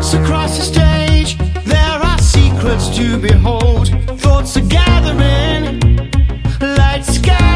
Across the stage, there are secrets to behold. Thoughts are gathering, lights scattering.